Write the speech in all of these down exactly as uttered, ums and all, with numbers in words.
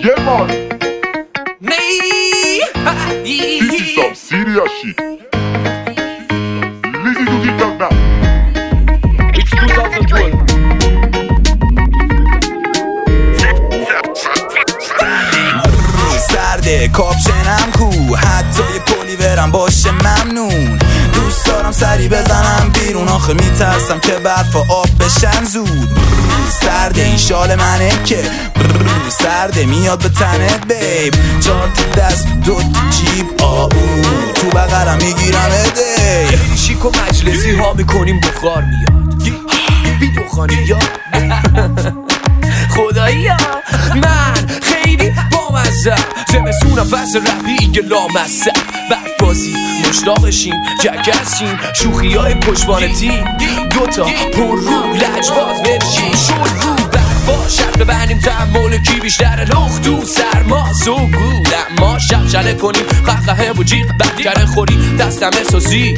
Yeah man, Me this is some serious shit. Listen to TikTok now. It's two thousand twelve. سرده کاپشنم کو حتی یه پلی برم باشه ممنون دوست دارم سری بزنم بیرون آخه میترسم که برف آب بشن زود سرده این شال منه که سرده میاد به تنت بیب چهار تا دست دو تا جیب آو تو بغرم میگیرم اده خیلی شیک و مجلسی ها میکنیم بخار میاد بی دخانی یا خدایی ها من خیلی بامزه زمستونم فصل رپی لامصب برف بازی مشتاقشیم جگرسیم شوخی های پشتوانه تیم دوتا پر رو لجباز برشیم شد رو برفا شب ببندیم تحمل کی بیشتر لخ تو سرما سوگو اما شب شله کنیم قهقه و جیغ بدگر خوری دستم احساسی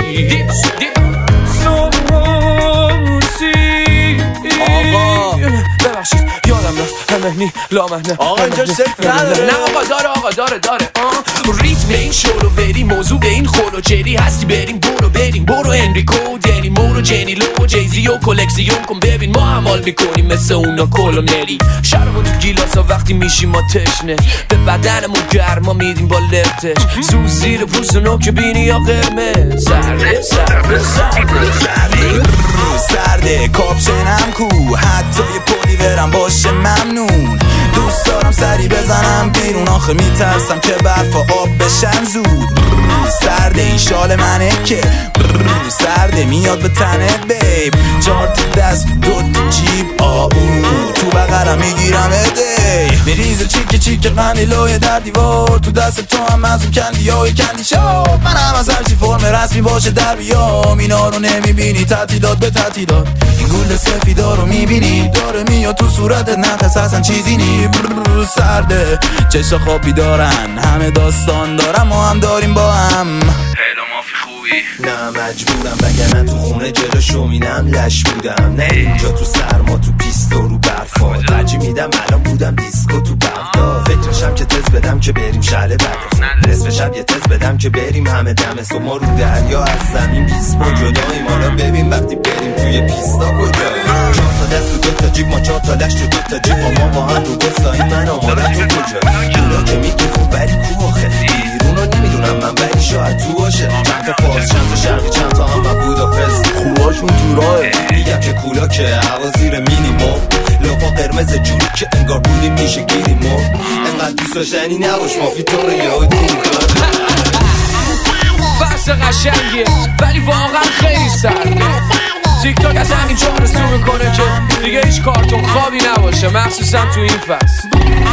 آقا ببخشید یادم رفت همهنی لامهنه آقا اینجا صرف نداره. نه آقا داره آقا داره داره ریتم این شورو بری موضوع به این خلو جری هستی بریم برو بریم برو انریکو دنی مورو جنی لو جیزی و کلکسیون کن ببین ما عمال میکنیم مثل اونا کلونری شرمون تو گیلاسا وقتی میشیم ما تشنه به بدنمون گرما میدیم با لرتش سوز زیر پوست نوک بینی یا قرمز سرده سرده سرده سرده کاپشنم کو حتی یه پلی برم باشه ممنون دوست دارم سری بزنم بیرون آخه میترسم که برف آب بشن زود سرده این شال منه که سرده میاد به تنت بیب چهار تا دست دو تا جیب آو تو بغرم میگیرم اده میریزه چیک چیک قندیلای در دیوار تو دست تو هم از اون کندی های کندی شاب من هم از هرچی فرم رسمی باشه در بیام اینا رو نمیبینی تعطیلات به تعطیلات این گل سفیدا رو میبینی داره میاد تو صورتت نقص اصلا چیزی نی سرده چشا خوابی دارن همه داستان دارم ما هم داریم با هم نه مجبورم وگرنه تو خونه جلو شومینم لش بودم نه اینجا تو سرما تو پیست و رو برفا ترجیح میدم الان بودم دیسکو تو بغداد فکرشم که تز بدم که بریم شهر بغداد نصف شب یه تز بدم که بریم همه دم صبح ما رو دریا از زمین بیست پا جداییم حالا ببین وقتی بریم توی پیستا کجاییم چهار تا دست و دو تا جیب ما چهار تا لشت و دو تا جیب ما با هم رو گستاییم من آمادم تو کجایی اونا که میگی خوب ولی کو آخه بیرون رو نمیدونم من ولی شاید تو باشه چند تا فارس چند تا شرقی چند تا هم بوداپست خوباشون تو راه میگم که کولا که هوا زیر مینیموم لپا قرمز جوری که انگار بودیم میشه گیریم ما انقدر دوست داشتنی نباش مافی تو رو یاد میکنم فصل قشنگیه ولی واقعا خیلی سرده تیک تاک از همین جا رسو میکنه که دیگه هیچ کارتون خوابی نباشه مخصوصا تو این فصل